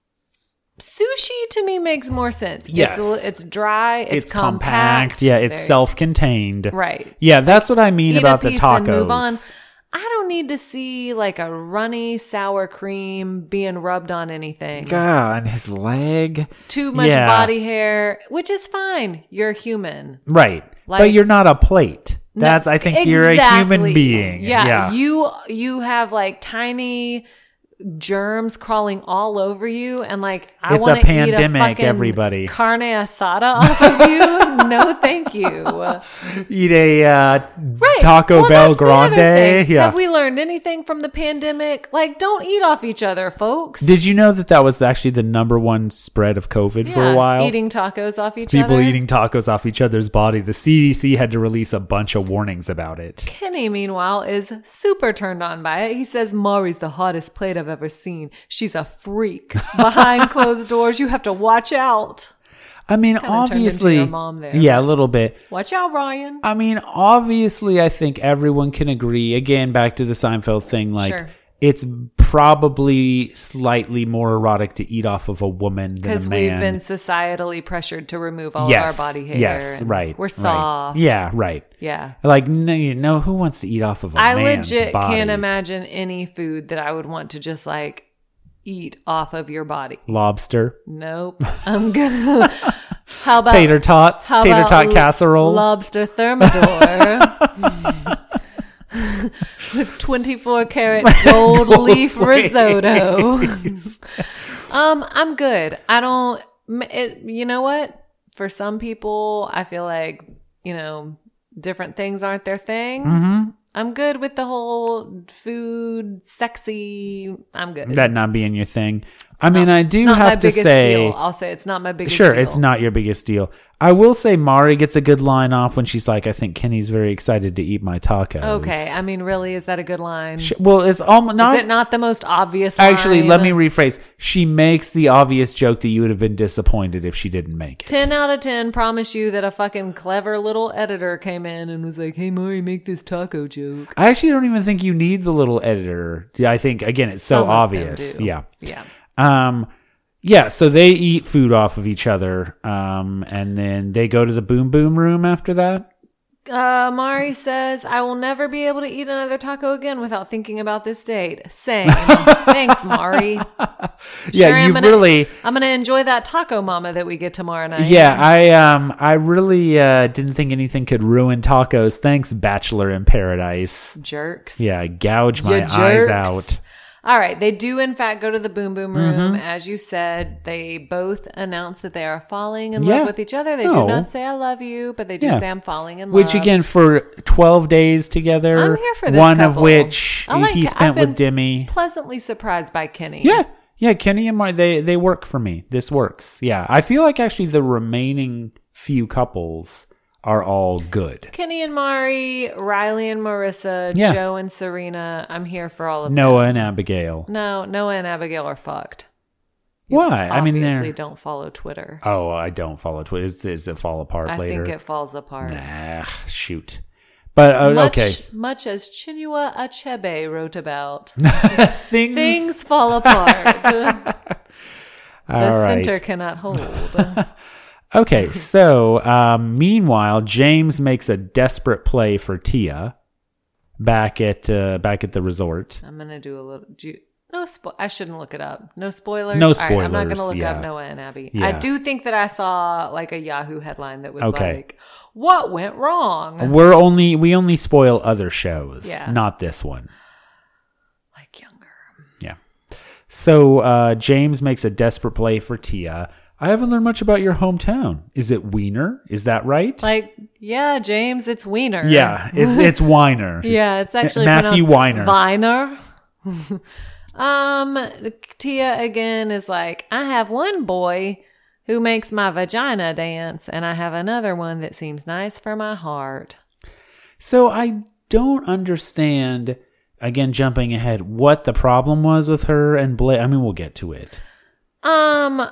sushi to me makes more sense. Yes. It's, it's dry. It's, It's compact. compact. Yeah, it's Very- self-contained. Right. Yeah, that's what I mean Eat about a the piece tacos. and move on. I don't need to see like a runny sour cream being rubbed on anything. God, on his leg. Too much Yeah. body hair, which is fine. You're human. Right. Like- but you're not a plate. That's, I think you're a human Exactly. being. Yeah, Yeah. You you have like tiny germs crawling all over you, and like I It's a want to eat a pandemic, fucking everybody. carne asada off of you. No, thank you. Eat a uh, Right. Taco Well, Bell that's the other Grande. thing. Yeah. Have we learned anything from the pandemic? Like, don't eat off each other, folks. Did you know that that was actually the number one spread of COVID for a Yeah, while? eating tacos off each People other. eating tacos off each other's body. The C D C had to release a bunch of warnings about it. Kenny, meanwhile, is super turned on by it. He says, Mari's the hottest plate I've ever seen. She's a freak. Behind closed doors, you have to watch out. I mean, Kinda turned into obviously, your mom there, yeah, a but- little bit. Watch out, Ryan. I mean, obviously, I think everyone can agree. Again, back to the Seinfeld thing, like Sure. it's probably slightly more erotic to eat off of a woman than Because a we've man. been societally pressured to remove all yes, of our body hair. yes, and right. We're right. soft. Yeah, right. Yeah. Like no, you know, who wants to eat off of a I man's legit body? can't imagine any food that I would want to just like eat off of your body? Lobster. Nope. I'm gonna. How about Tater tots. how Tater about tot l- casserole. Lobster thermidor with twenty-four karat gold Both leaf ways. risotto. um, I'm good. I don't. It, you know what? For some people, I feel like you know different things aren't their thing. Mm-hmm. I'm good with the whole food, sexy. I'm good. That not being your thing. I mean, Not- I it's do not my have to biggest say, deal. I'll say it's not my biggest sure, deal. it's not your biggest deal. I will say Mari gets a good line off when she's like, I think Kenny's very excited to eat my tacos. Okay, I mean, really, is that a good line? She- well, it's almost not. is it not the most obvious Actually, line? let me rephrase. She makes the obvious joke that you would have been disappointed if she didn't make it. ten out of ten promise you that a fucking clever little editor came in and was like, hey, Maury, make this taco joke. I actually don't even think you need the little editor. I think, again, it's so Some of them obvious. do. Yeah. Yeah. Um, yeah, so they eat food off of each other, um, and then they go to the boom boom room after that. Uh, Mari says, I will never be able to eat another taco again without thinking about this date. Same. Thanks, Mari. Yeah, Sure, I'm you've gonna- really. I'm going to enjoy that taco mama that we get tomorrow night. Yeah, I um, I really uh, didn't think anything could ruin tacos. Thanks, Bachelor in Paradise. Jerks. Yeah, gouge my You eyes jerks. out. All right. They do, in fact, go to the boom boom room. Mm-hmm. As you said, they both announce that they are falling in Yeah. love with each other. They No. do not say, I love you, but they do Yeah. say, I'm falling in love. Which again, for twelve days together, I'm here for this one of couple. which I like he it. spent I've been with Demi. pleasantly surprised by Kenny. Yeah, yeah, Kenny and Mari, they they work for me. This works. Yeah, I feel like actually the remaining few couples are all good. Kenny and Mari, Riley and Marissa, Yeah. Joe and Serena. I'm here for all of Noah them. and Abigail. No, Noah and Abigail are fucked. You Why? I mean, obviously they're. don't follow Twitter. Oh, I don't follow Twitter. Is, does it fall apart I later? think it falls apart. Nah, shoot. But uh, Much, okay, much as Chinua Achebe wrote about, things. things fall apart. the All right. center cannot hold. Okay, so um, meanwhile, James makes a desperate play for Tia back at uh, back at the resort. I'm gonna do a little. Do you, no, spo- I shouldn't look it up. No spoilers. No All right, I'm not spoilers, gonna look yeah. up Noah and Abby. Yeah. I do think that I saw like a Yahoo headline that was Okay. like, "What went wrong?" We're only we only spoil other shows, Yeah. not this one. Like younger. Yeah. So uh, James makes a desperate play for Tia. I haven't learned much about your hometown. Is it Wiener? Is that right? Like, yeah, James, it's Wiener. yeah, it's it's Weiner. Yeah, it's actually Matthew pronounced Weiner. Viner. um, Tia again is like, I have one boy who makes my vagina dance, and I have another one that seems nice for my heart. So I don't understand. Again, jumping ahead, what the problem was with her and Blake. I mean, we'll get to it. Um,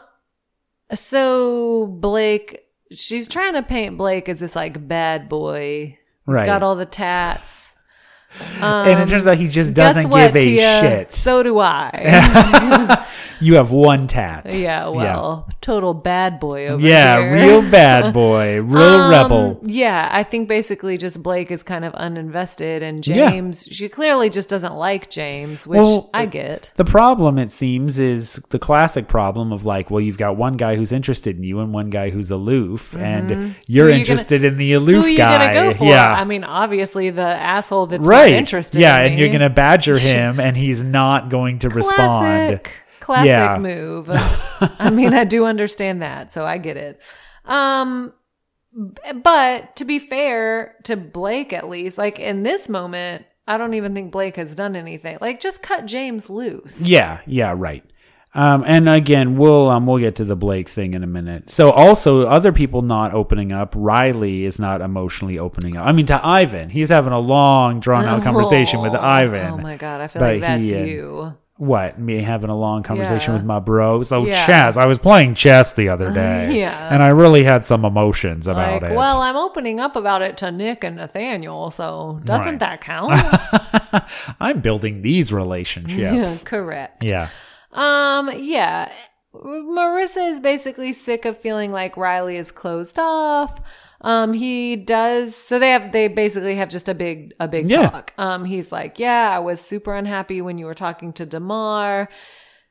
so Blake, she's trying to paint Blake as this like bad boy. He's Right. got all the tats. and it turns out he just Guess doesn't what, give a Tia? shit. So do I. You have one tat. Yeah, well, total bad boy over Yeah, here. real bad boy, real Um, rebel. Yeah, I think basically just Blake is kind of uninvested, and Yeah. James, she clearly just doesn't like James, which Well, I get. The problem, it seems, is the classic problem of like, well, you've got one guy who's interested in you and one guy who's aloof, and you're Who are you interested gonna- in the aloof Who are you guy. gonna go for? Yeah, I mean, obviously the asshole that's right. not interested. yeah, in and me. you're gonna badger him, and he's not going to respond. Classic, classic Yeah. move. I mean, I do understand that, so I get it. Um, b- but to be fair to Blake, at least, like in this moment, I don't even think Blake has done anything. Like, just cut James loose. Yeah, yeah, right. Um, and again, we'll um, we'll get to the Blake thing in a minute. So also, other people not opening up. Riley is not emotionally opening up. I mean, to Ivan, he's having a long, drawn out conversation with Oh, Ivan. Oh my god, I feel But like that's he, uh, you. What, me having a long conversation Yeah. with my bro? So Yeah. chess. I was playing chess the other day, Yeah. and I really had some emotions about Like, it. well, I'm opening up about it to Nick and Nathaniel, so doesn't Right. that count? I'm building these yeah, relationships. correct. Yeah. Um, yeah. Marissa is basically sick of feeling like Riley is closed off. Um, he does, so they have, they basically have just a big, a big Yeah. talk. Um, he's like, yeah, I was super unhappy when you were talking to DeMar.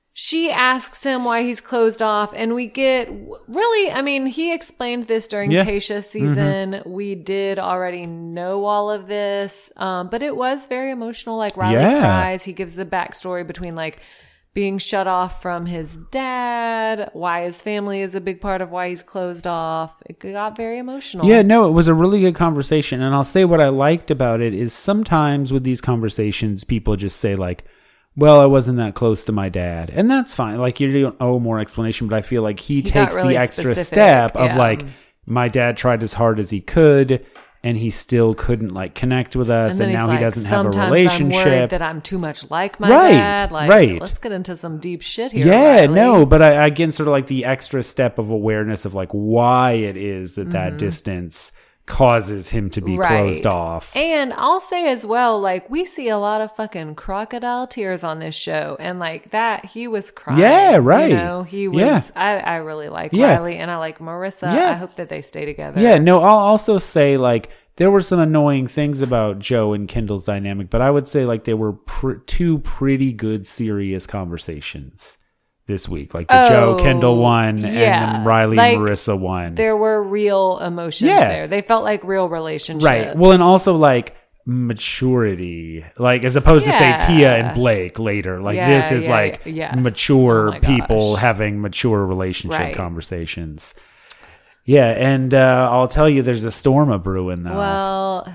she asks him why he's closed off, and we get really, I mean, he explained this during Yeah. Tayshia season. Mm-hmm. We did already know all of this, um, but it was very emotional. Like Riley Yeah. cries. He gives the backstory between like being shut off from his dad, why his family is a big part of why he's closed off. It got very emotional. Yeah, no, it was a really good conversation. And I'll say what I liked about it is sometimes with these conversations, people just say like, well, I wasn't that close to my dad. And that's fine. Like, you don't owe more explanation, but I feel like he, He takes got really the extra specific, step of yeah. like, my dad tried as hard as he could, and he still couldn't like connect with us, And, and, then now he's he like, doesn't have a "Sometimes relationship. I'm worried that I'm too much like my Right, dad. Like, right. let's get into some deep shit here. Yeah, Riley. no, but I, again, sort of like the extra step of awareness of like why it is that that distance causes him to be Right. closed off. And I'll say as well, like, we see a lot of fucking crocodile tears on this show. And like that, he was crying. Yeah, right. You know, he was, Yeah. I, I really like Yeah. Riley and I like Marissa. Yeah. I hope that they stay together. Yeah, no, I'll also say like there were some annoying things about Joe and Kendall's dynamic, but I would say like they were pr- two pretty good serious conversations this week. Like the Oh, Joe Kendall one yeah. and the Riley Like, Marissa one. There were real emotions Yeah. there. They felt like real relationships. Right. Well, and also like maturity, like as opposed to Yeah. say Tia and Blake later. Like Yeah, this is yeah, like yes. mature Oh my people gosh. having mature relationship Right. conversations. Yeah, and uh, I'll tell you, there's a storm a brewing though. Well,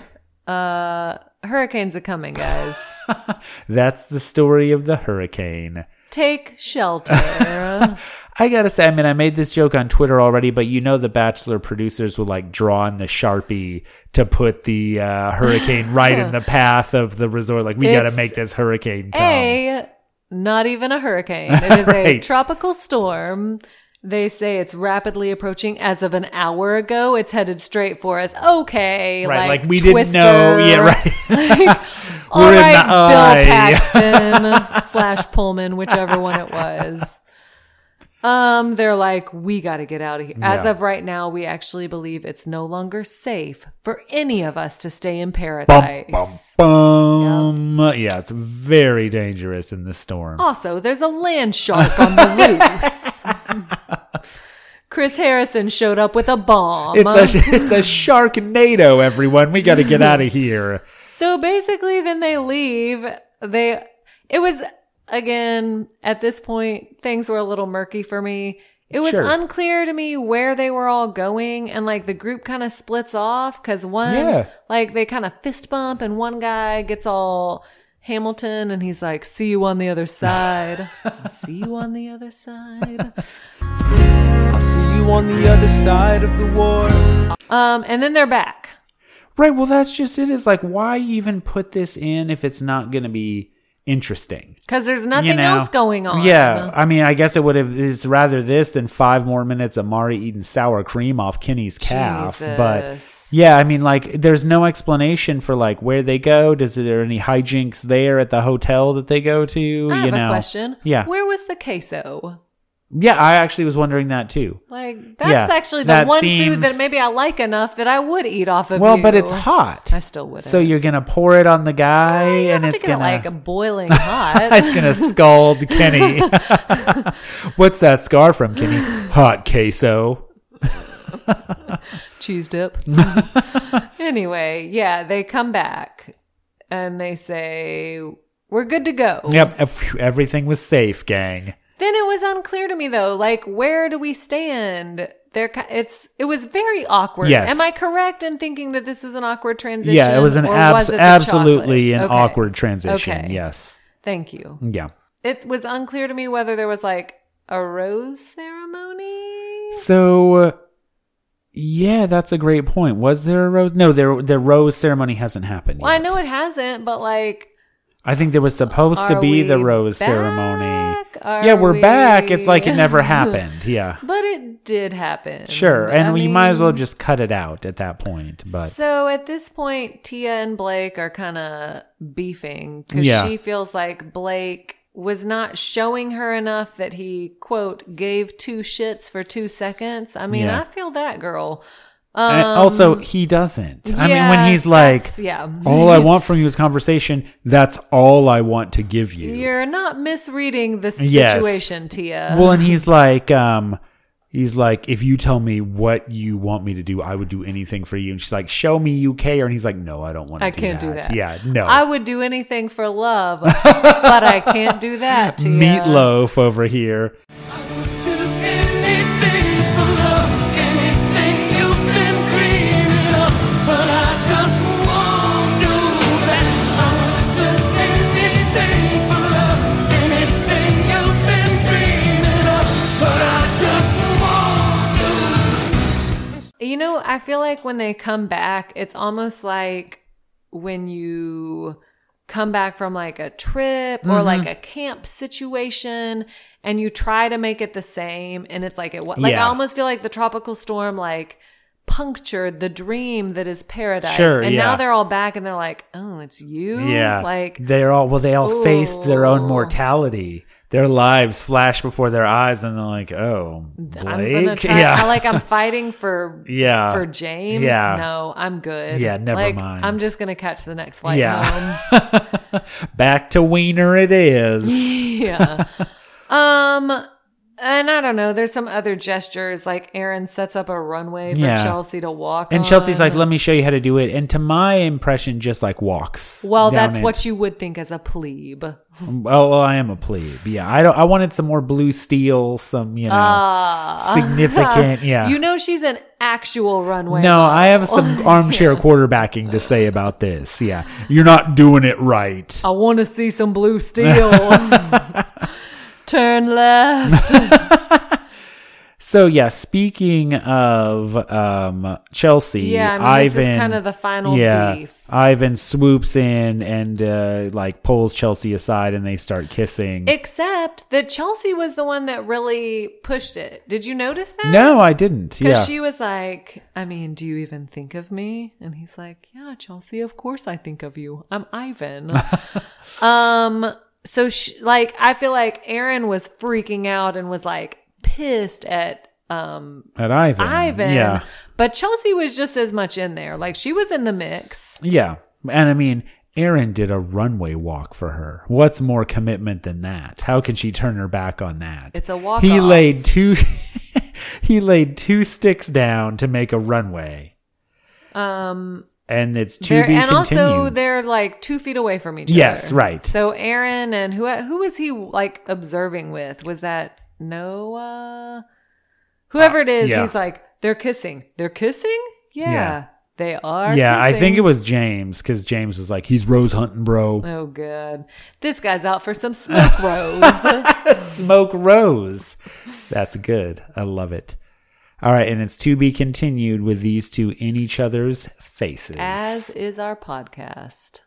uh, hurricanes are coming, guys. That's the story of the hurricane. Take shelter. I gotta say, I mean, I made this joke on Twitter already, but you know, the Bachelor producers would like draw in the Sharpie to put the uh, hurricane right in the path of the resort. Like, we gotta It's make this hurricane come. A, not even a hurricane. It is a Right. tropical storm. They say it's rapidly approaching. As of an hour ago, it's headed straight for us. Okay, Right, like, like we didn't Twister. know. Yeah, right. Like, all We're in right, the Bill eye. Paxton slash Pullman, whichever one it was. Um, they're like, we got to get out of here. As Yeah. of right now, we actually believe it's no longer safe for any of us to stay in Bum, paradise. bum, bum. Yeah, it's very dangerous in the storm. Also, there's a land shark on the loose. Chris Harrison showed up with a bomb. It's a it's a Sharknado, everyone. We got to get out of here. So basically, then they leave. They, it was, again, at this point, things were a little murky for me. It was Sure. unclear to me where they were all going, and like the group kind of splits off because one, Yeah. like they kind of fist bump, and one guy gets all Hamilton, and he's like, "See you on the other side." See you on the other side. I'll see you on the other side of the war. Um, and then they're back. Right. Well, that's just it. Is like, why even put this in if it's not going to be interesting? Because there's nothing You know? else going on. Yeah, I mean, I guess it would have. It's rather this than five more minutes of Mari eating sour cream off Kenny's calf. But Jesus. yeah, I mean, like, there's no explanation for like where they go. Does there any hijinks there at the hotel that they go to? I have you know, a question. Yeah, Where was the queso? yeah. I actually was wondering that too. Like, that's Yeah, actually the that one seems- food that maybe I like enough that I would eat off of Well, you. but it's hot. I still wouldn't. So you're gonna pour it on the guy, Well, you and have it's to get gonna it, like boiling hot. it's gonna scald Kenny. What's that scar from, Kenny? Hot queso. Cheese dip. Anyway, yeah, they come back and they say, "We're good to go." Yep, ev- everything was safe, gang. Then it was unclear to me though, like, where do we stand? There, ki- it's it was very awkward. Yes. Am I correct in thinking that this was an awkward transition? Yeah, it was an or abs- was it the absolutely an chocolate? Okay. awkward transition. Okay. Yes. Thank you. Yeah. It was unclear to me whether there was like a rose ceremony. So, uh, yeah, that's a great point. Was there a rose? No, there the rose ceremony hasn't happened yet. Well, I know it hasn't, but like, I think there was supposed to Are be the we rose back? ceremony. Are yeah, we're we- back. It's like it never happened. Yeah. but it did happen. Sure. And I we might as well mean, just cut it out at that point. But So at this point, Tia and Blake are kind of beefing because Yeah. she feels like Blake was not showing her enough that he, quote, gave two shits for two seconds. I mean, Yeah. I feel that, girl. And also, he doesn't. I mean, yeah, when he's like, that's- yeah. all I want from you is conversation, that's all I want to give you. You're not misreading the Yes. situation, Tia. Well, and he's like, um, he's like, if you tell me what you want me to do, I would do anything for you. And she's like, show me you care. And he's like, no, I don't want to I do can't that. do that. Yeah, no. I would do anything for love, but I can't do that, Tia. Meatloaf over here. You know, I feel like when they come back, it's almost like when you come back from like a trip or Mm-hmm. like a camp situation and you try to make it the same and it's like it wa- like Yeah. I almost feel like the tropical storm like punctured the dream that is paradise. Sure, and yeah. now they're all back and they're like, "Oh, it's you?" Yeah. Like they're all, well, they all faced their own Ooh. mortality. Their lives flash before their eyes and they're like, oh, Blake? I'm gonna try. yeah. I like I'm fighting for Yeah. for James. Yeah. No, I'm good. Yeah, never like, mind. I'm just gonna catch the next flight Yeah. home. Back to Wiener it is. Yeah. um, and I don't know. There's some other gestures like Aaron sets up a runway for Yeah. Chelsea to walk. And on. Chelsea's like, let me show you how to do it. And to my impression, just like walks. Well, down that's it. what you would think as a plebe. Oh, well, I am a plebe. Yeah, I don't. I wanted some more blue steel, some you know Ah. significant. Yeah. You know she's an actual runway. no, I have model. some armchair quarterbacking to say about this. Yeah, you're not doing it right. I want to see some blue steel. Turn left. So yeah, speaking of um, Chelsea, Yeah, I mean, Ivan, this is kind of the final yeah, beef. Ivan swoops in and uh, like pulls Chelsea aside, and they start kissing. Except that Chelsea was the one that really pushed it. Did you notice that? no, I didn't. Because Yeah, she was like, I mean, do you even think of me? And he's like, yeah, Chelsea, of course I think of you. I'm Ivan. um, so she, like, I feel like Aaron was freaking out and was like pissed at um at Ivan. Ivan. Yeah, But Chelsea was just as much in there. Like she was in the mix. yeah, and I mean, Aaron did a runway walk for her. What's more commitment than that? How can she turn her back on that? It's a walk He off. laid two. he laid two sticks down to make a runway. Um And it's to They're, be and continued. also they're like two feet away from each Yes, other. right. So Aaron and who who was he like observing with? Was that Noah? Whoever it is, yeah. he's like, they're kissing. They're kissing? Yeah, Yeah. they are. yeah, I kissing. think it was James because James was like, he's rose hunting, bro. Oh, good. This guy's out for some smoke rose. Smoke rose. That's good. I love it. All right, and it's to be continued with these two in each other's faces. As is our podcast.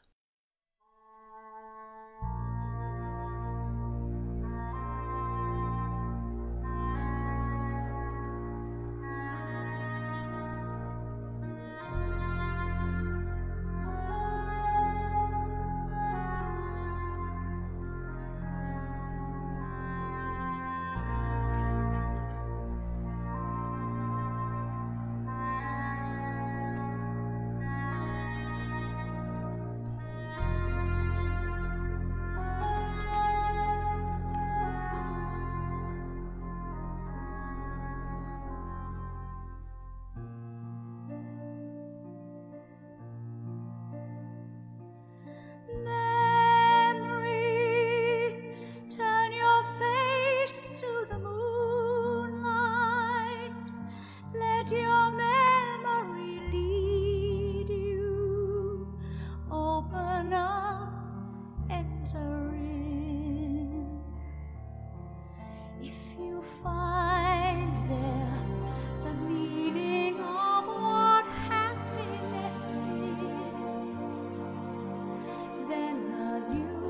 Memory, turn your face to the moonlight. Let your memory lead you. Open up, enter in. If you find there the meaning of what happiness is, then a new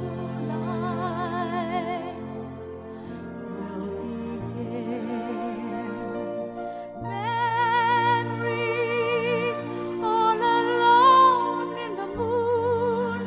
life will begin. Memory, all alone in the moonlight.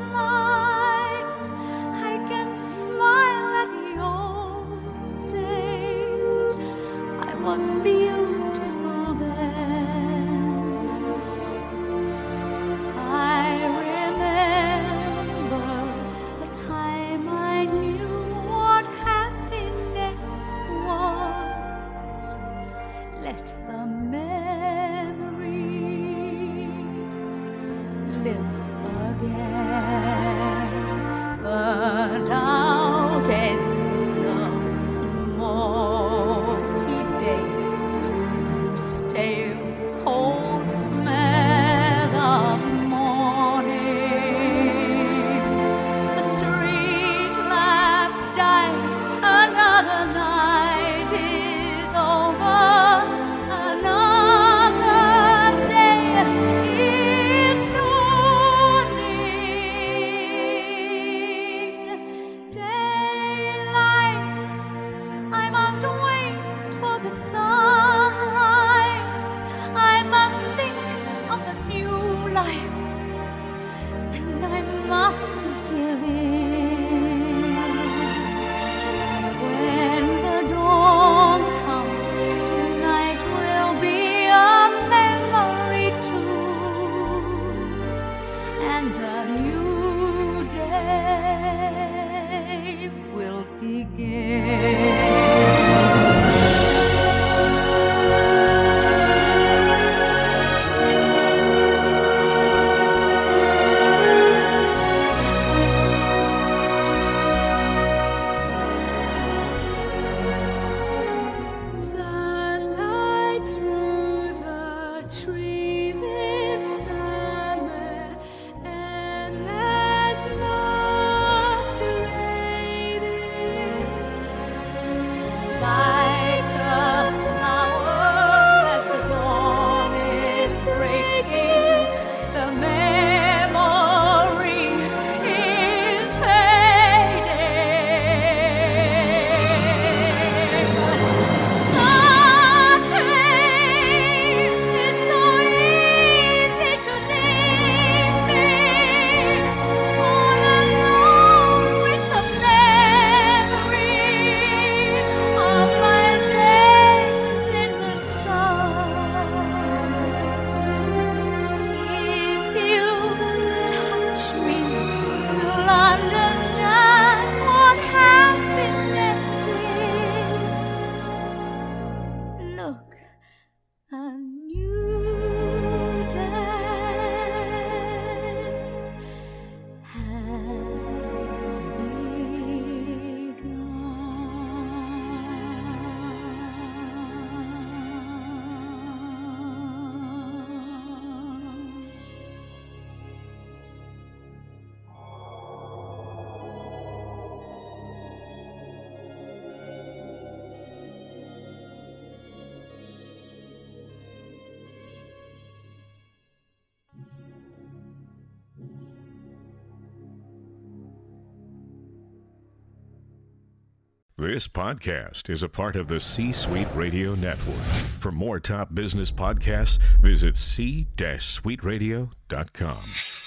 new day will begin. This podcast is a part of the C-Suite Radio Network. For more top business podcasts, visit c suite radio dot com.